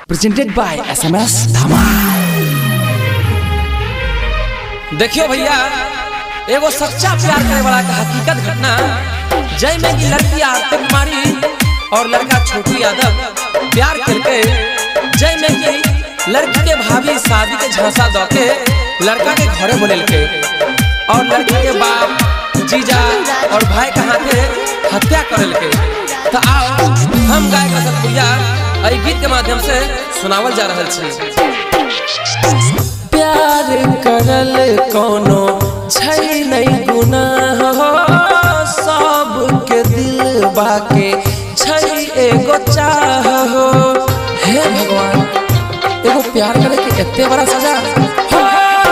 Presented by SMS धमाल। देखियो भैया, एगो सच्चा प्यार करे वाला का हकीकत घटना जय में की लड़की आरती कुमारी और लड़का छोटू यादव प्यार करके जय में की लड़की के भाभी शादी के झांसा दो के लड़का के घरे बोले के और लड़की के बाप जीजा और भाई कहाँ के हत्या करल के। तो आओ हम गाय का भैया आई गीत के माध्यम से सुनावल जा रहा है। प्यार करल कोनो छै नहीं गुनाह हो, सब के दिल बाके छै एगो चाह हो। हे भगवान, एगो प्यार करे के इतने बड़ा सजा हो।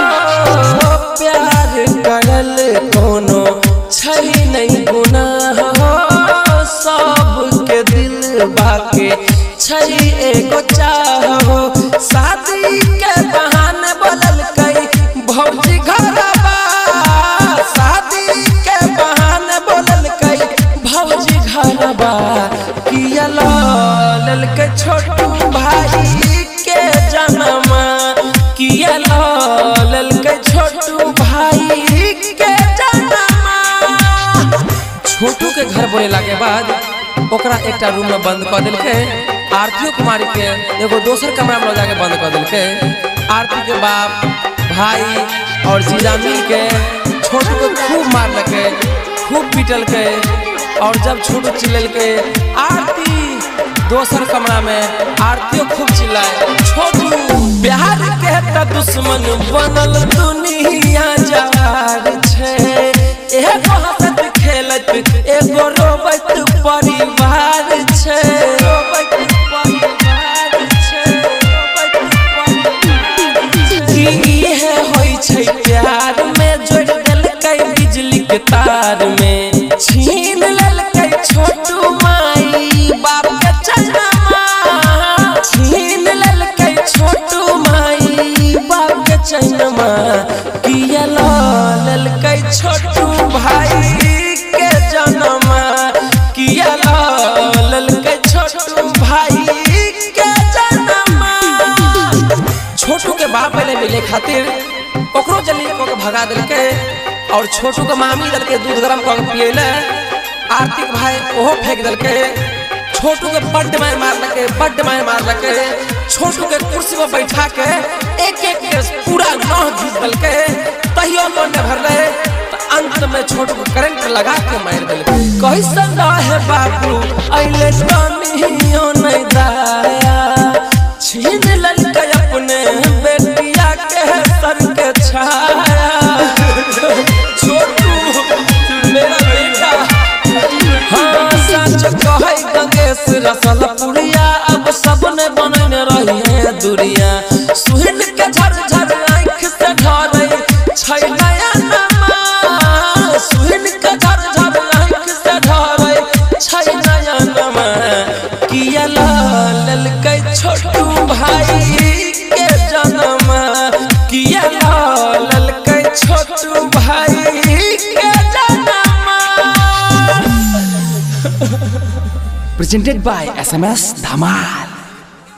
प्यार करल कोनो छै नहीं गुनाह हो, सब के दिल बाके छै एगो चाह हो। शादी के बहाने बोलल कई भौजी घरबा, शादी के बहाने बोलल कई भौजी घरबा। किया लाल के छोटू भाई के जन्मा, किया लाल के छोटू भाई के जन्मा। छोटू के घर बोले लागे बाद ओकरा एकटा रूम में बंद कर दिलके। आरती कुमारी के एगो दोसर कमरा में जाके बंद कर दिलके। आरती के बाप भाई और जीजा मिल के छोटू को खूब मारलके, खूब पीटलके। और जब छोटू चिल्लके आरती दोसर कमरा में आरती खूब चिल्लाए। छोटू प्यार के त दुश्मन बनल दुनिया जार छे, एगो हंसत खेलत एगो रोबत परिवार छे। प्यार में जोड़ देलकै बिजली के तार में, छीन लेलकै छोटू माई बाप के चनमा, छीन लेलकै छोटू माई बाप के चनमा। किया लेलकै छोटू भाई के जन्मा, किया लेलकै छोटू भाई के जन्मा। छोटू के बाप पहले मिले खातिर ओकरो जल्दी को भगा दिलके और छोटू के मामी दल के दूध गरम को पिएले। आरती के भाई ओहो फेंक दिलके। छोटू के बड्ड मार मारलके, बड्ड मार मारलके। छोटू के कुर्सी पर बैठा के एक एक के पूरा नौह घीच दिलके। तहियो मन ने भरले तो अंत में छोटू को करंट लगा के मार दिलके। कैसन रहे बाबू अइले तनियो नहीं दाया, छीन ललके अपने बेटिया के सर के छाया। छोटू मेरा बेटा, हाँ सच कहे गंगेश रसल पुड़िया, अब सबने बनने रही है दुरिया। सुहिन के झरझर आँख से ढरे छै नया नमा, सुहिन के झरझर आँख से ढरे छै नया नमा। किया ललकै छोटू भाई के जन्मा, किया ललकै छोटू भाई के जन्मा। प्रेजेंटेड बाय SMS धमाल।